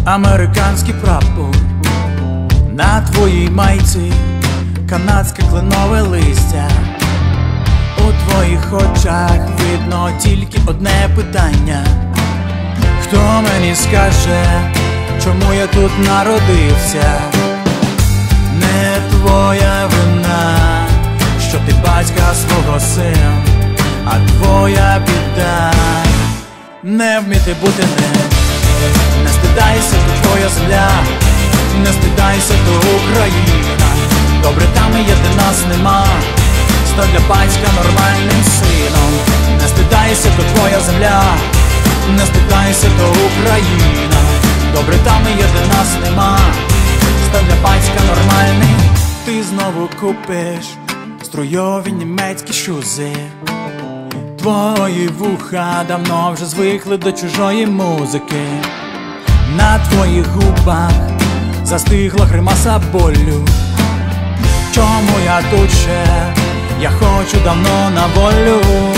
Американський прапор на твоїй майці, канадське кленове листя. У твоїх очах видно тільки одне питання: хто мені скаже, чому я тут народився? Не твоя вина, що ти батька свого сина, а твоя біда не вміти бути ним. Не стидайся, то твоя земля, не стидайся, то Україна. Добре там і є, де нас нема, стань для батька нормальним сином. Не стидайся, то твоя земля, не стидайся, то Україна. Добре там і є, де нас нема, стань для батька нормальним. Ти знову купиш струйові німецькі шузи. Твої вуха давно вже звикли до чужої музики. На твоїх губах застигла гримаса болю. Чому я тут ще? Я хочу давно на волю.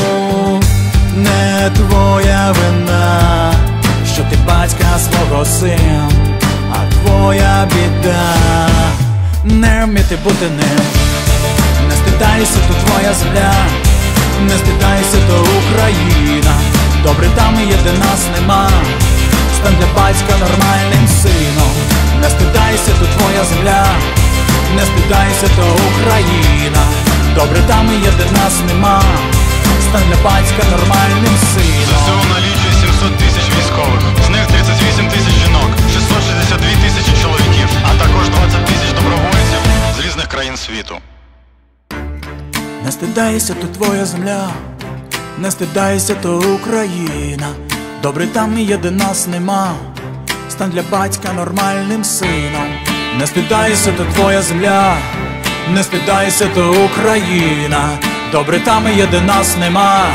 Не твоя вина, що ти батька свого сина, а твоя біда не вміти бути ним. Не стидайся, то твоя земля, не стидайся, то Україна. Добре там і є, де нас нема, стань для батька нормальним сином. Не стидайся, то твоя земля, не стидайся, то Україна. Добре там і є, де нас нема, стань для батька нормальним сином. ЗСУ налічує 700 тисяч військових, з них 38 тисяч жінок, 662 тисячі чоловіків, а також 20 тисяч добровольців з різних країн світу. Не стидайся, то твоя земля, не стидайся, то Україна. Добре там і є, де нас нема, стань для батька нормальним сином. Не стидайся, то твоя земля, не стидайся, то Україна. Добре там і є, де нас нема.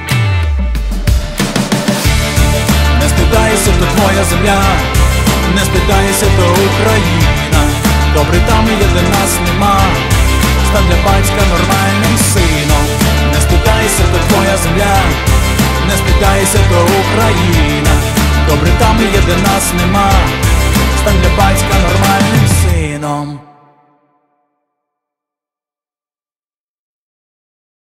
Не стидайся, то твоя земля, не стидайся, то Україна. Добре там і є, де нас нема, стань для батька нормальним сином. Не стидайся, то твоя земля, не стидайся, то Україна. Добре там і є, де нас нема, стань для батька нормальним сином.